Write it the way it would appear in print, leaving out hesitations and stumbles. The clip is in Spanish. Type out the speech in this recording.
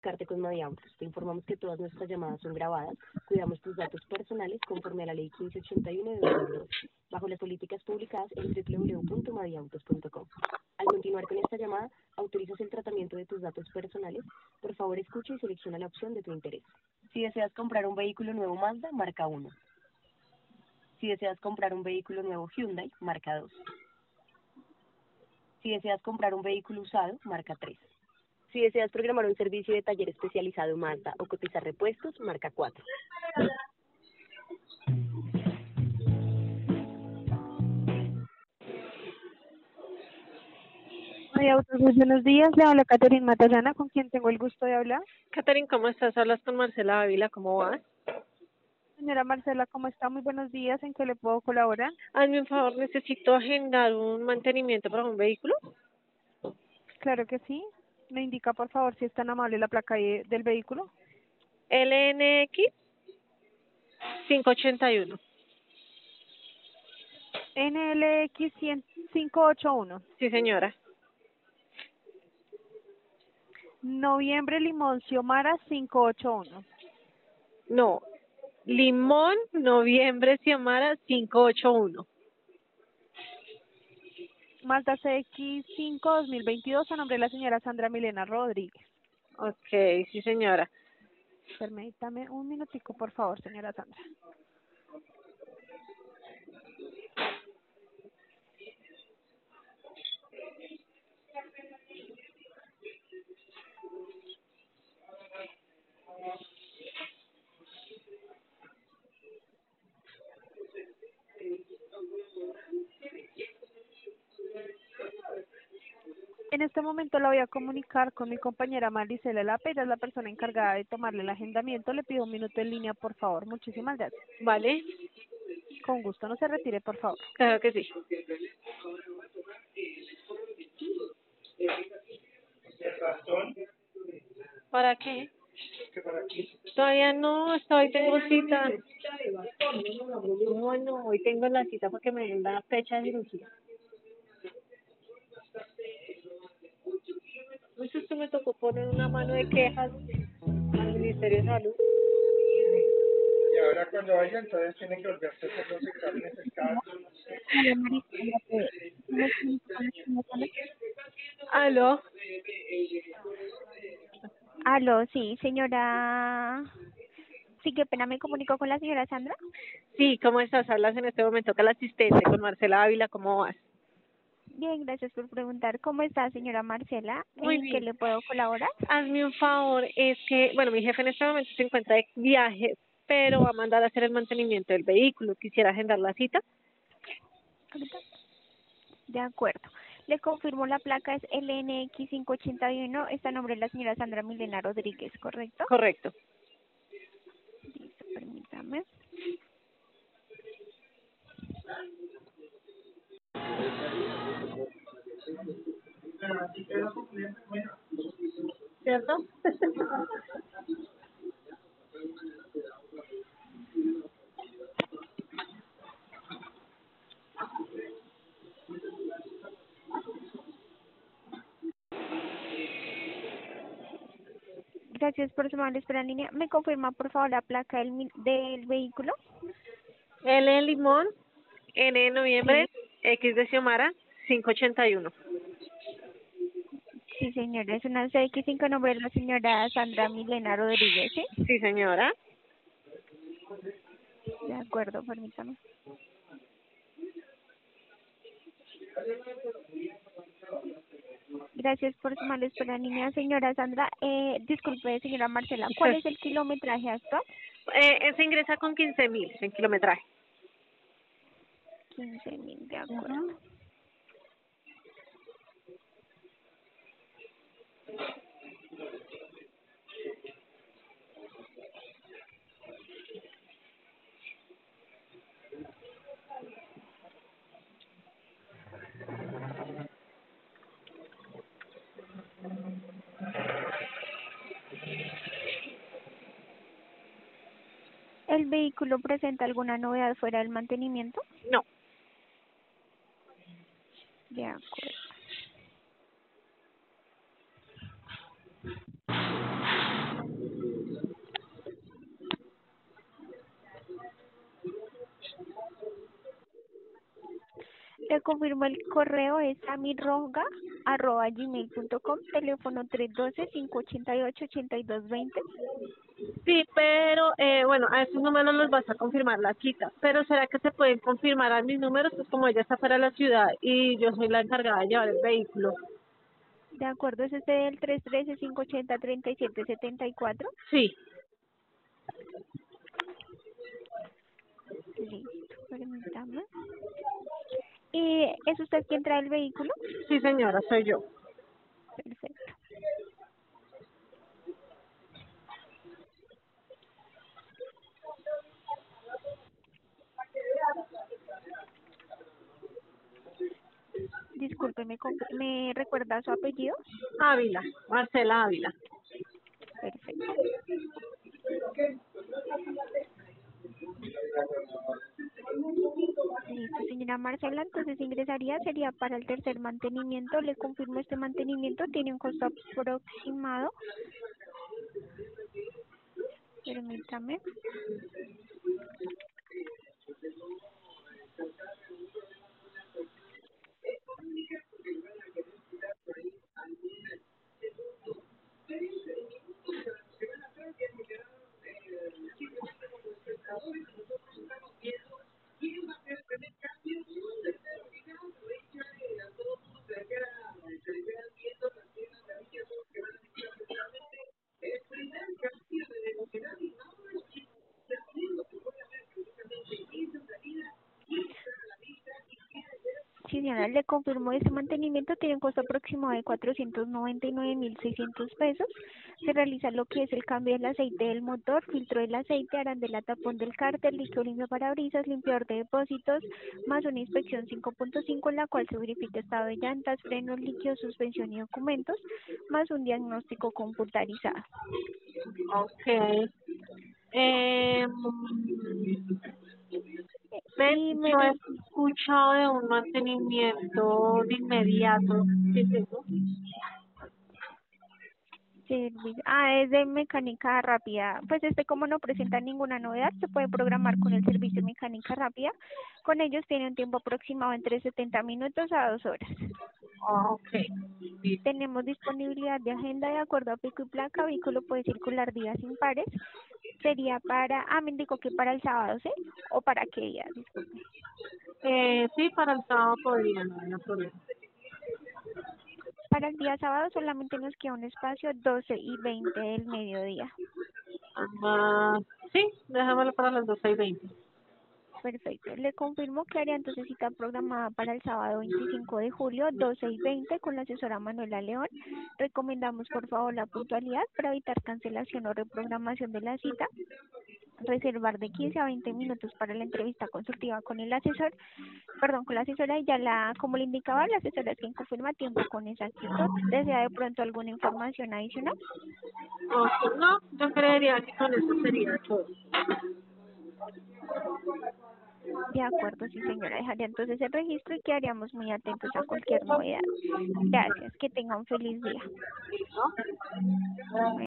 comunicarte con Madiautos. Te informamos que todas nuestras llamadas son grabadas. Cuidamos tus datos personales conforme a la Ley 1581 de 2002, bajo las políticas publicadas en www.madiautos.com. Al continuar con esta llamada, autorizas el tratamiento de tus datos personales. Por favor, escucha y selecciona la opción de tu interés. Si deseas comprar un vehículo nuevo Mazda, marca 1. Si deseas comprar un vehículo nuevo Hyundai, marca 2. Si deseas comprar un vehículo usado, marca 3. Si deseas programar un servicio de taller especializado Mazda o cotizar repuestos, marca 4. Autos, muy buenos días. Le habla Catherine Matallana, con quien tengo el gusto de hablar. Catherine, ¿cómo estás? Hablas con Marcela Ávila, ¿cómo vas? Señora Marcela, ¿cómo está? Muy buenos días. ¿En qué le puedo colaborar? Hazme un favor, necesito agendar un mantenimiento para un vehículo. Claro que sí. Me indica, por favor, si es tan amable la placa del vehículo. LNX 581. NLX 581. Sí, señora. Noviembre Limón Xiomara 581. No, Limón, Noviembre, Xiomara 581. Mazda CX5 2022 a nombre de la señora Sandra Milena Rodríguez. Ok, sí, señora. Permítame un minutico, por favor, señora Sandra. En este momento la voy a comunicar con mi compañera Maricela Lape, ella es la persona encargada de tomarle el agendamiento. Le pido un minuto en línea, por favor. Muchísimas gracias. ¿Vale? Con gusto, no se retire, por favor. Claro que sí. ¿Para qué? Todavía no, hasta hoy tengo cita. No, hoy tengo la cita porque me den la fecha de cirugía. Entonces me tocó poner una mano de quejas al Ministerio de Salud. Y ahora cuando vaya, entonces tiene que volverse a hacer los exámenes del caso. Hola, Maricela, ¿me comunico con la señora Sandra? ¿Aló? Aló, sí, señora. Sí, qué pena, me comunico con la señora Sandra. Sí, ¿cómo estás? Hablas en este momento con la asistente, con Marcela Ávila, ¿cómo vas? Bien, gracias por preguntar. ¿Cómo está, señora Marcela? Muy ¿En qué bien. le puedo colaborar? Hazme un favor, es que, bueno, mi jefe en este momento se encuentra de viaje, pero va a mandar a hacer el mantenimiento del vehículo. Quisiera agendar la cita. Ahorita. De acuerdo. Le confirmo la placa es LNX 581. Está a nombre de la señora Sandra Milena Rodríguez, ¿correcto? Correcto. Listo, permítame. ¿Cierto? Gracias por su amable espera en línea. ¿Me confirma, por favor, la placa del vehículo? L de Limón, N de Sí, Noviembre, X de Xiomara, 581. sí, señora. Es una CX5 a nombre de la señora Sandra Milena Rodríguez, ¿sí? Sí, señora. De acuerdo, permítame. Gracias por su amable espera en línea, señora Sandra. Disculpe, señora Marcela, ¿cuál es el kilometraje actual? Se ingresa con 15.000 en kilometraje. 15.000, de acuerdo. Ujú. ¿El vehículo presenta alguna novedad fuera del mantenimiento? No. De acuerdo. Le confirmo el correo es samirroga@gmail.com, teléfono 312-588-8220. Sí, pero bueno, a esos números los vas a confirmar la cita. Pero ¿será que se pueden confirmar a mis números? Pues como ella está fuera de la ciudad y yo soy la encargada de llevar el vehículo. De acuerdo, es este del 313-580-3774. Sí, Listo, permítame. ¿Es usted quien trae el vehículo? sí señora, soy yo. Perfecto. Disculpe, ¿me recuerda su apellido? Ávila, Marcela Ávila. Perfecto. Listo, señora Marcela, entonces ingresaría, sería para el tercer mantenimiento. Le confirmo, este mantenimiento tiene un costo aproximado. Permítame. Sí, señora, le confirmo, este mantenimiento tiene un costo aproximado de 499.600 pesos. Se realiza lo que es el cambio del aceite del motor, filtro del aceite, arandela, tapón del cárter, líquido limpio parabrisas, limpiador de depósitos, más una inspección 5.5 en la cual se verifica estado de llantas, frenos, líquidos, suspensión y documentos, más un diagnóstico computarizado. Ok. Y me Yo he escuchado de un mantenimiento de inmediato. ¿Qué es eso? es de mecánica rápida. Pues como no presenta ninguna novedad, se puede programar con el servicio de mecánica rápida. Con ellos tiene un tiempo aproximado entre 70 minutos a 2 horas. Ok. Sí. Tenemos disponibilidad de agenda de acuerdo a pico y placa. Vehículo puede circular días impares. Sería me indicó que para el sábado, ¿sí? ¿O para qué día? Disculpe. Sí, para el sábado podría, no hay problema. Para el día sábado solamente nos queda un espacio 12:20 del mediodía. Sí, déjamelo para las 12:20. Perfecto. Le confirmo que haría entonces cita programada para el sábado 25 de julio, 12:20, con la asesora Manuela León. Recomendamos, por favor, la puntualidad para evitar cancelación o reprogramación de la cita. Reservar de 15 a 20 minutos para la entrevista consultiva con el asesor, con la asesora, y como le indicaba, la asesora es quien confirma tiempo con exactitud. ¿Desea de pronto alguna información adicional? No, yo creería que con eso sería todo. De acuerdo, sí señora, dejaría entonces el registro y quedaríamos muy atentos a cualquier novedad. Gracias, que tenga un feliz día.